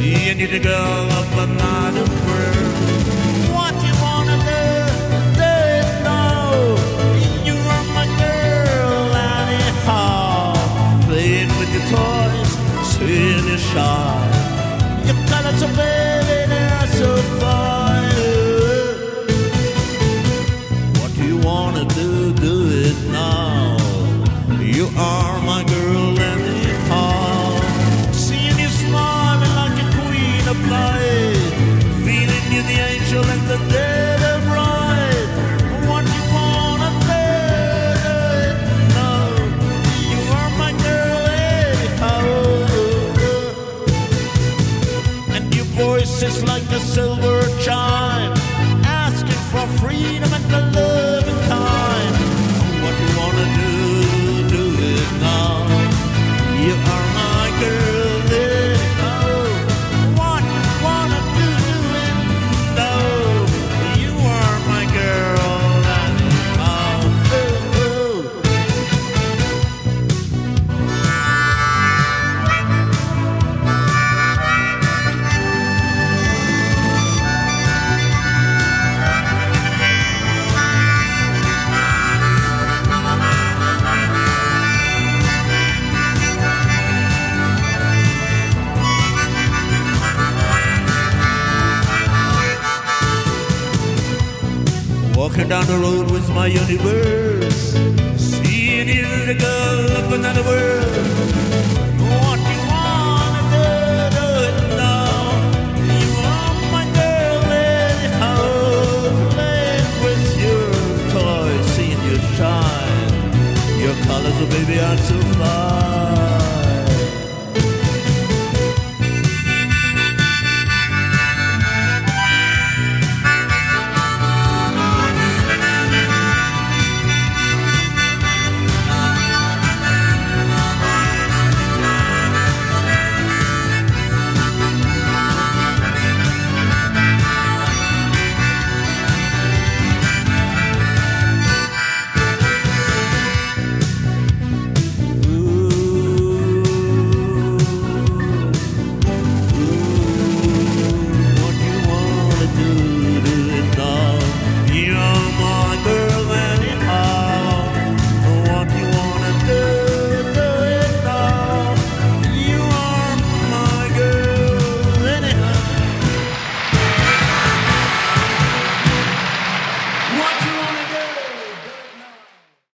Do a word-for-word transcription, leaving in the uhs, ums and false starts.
You need a girl of another world. What you wanna do, do it now. You are my girl anyhow. Playing with your toys, seeing you shine. Your colors are baby, they're so fine. What do you wanna do, do it now. You are my girl anyhow. Seeing you smiling like a queen of light. Feeling you the angel and the dead of right. What you wanna do, do it now. You are my girl anyhow. And your voice is like a silver chime, asking for freedom and the love and time. What you wanna do, do it now. You are my girl anyhow. What you wanna do, do it now. You are my girl anyhow. Ooh, ooh. Walking down the road with my universe, seeing you, the girl of another world.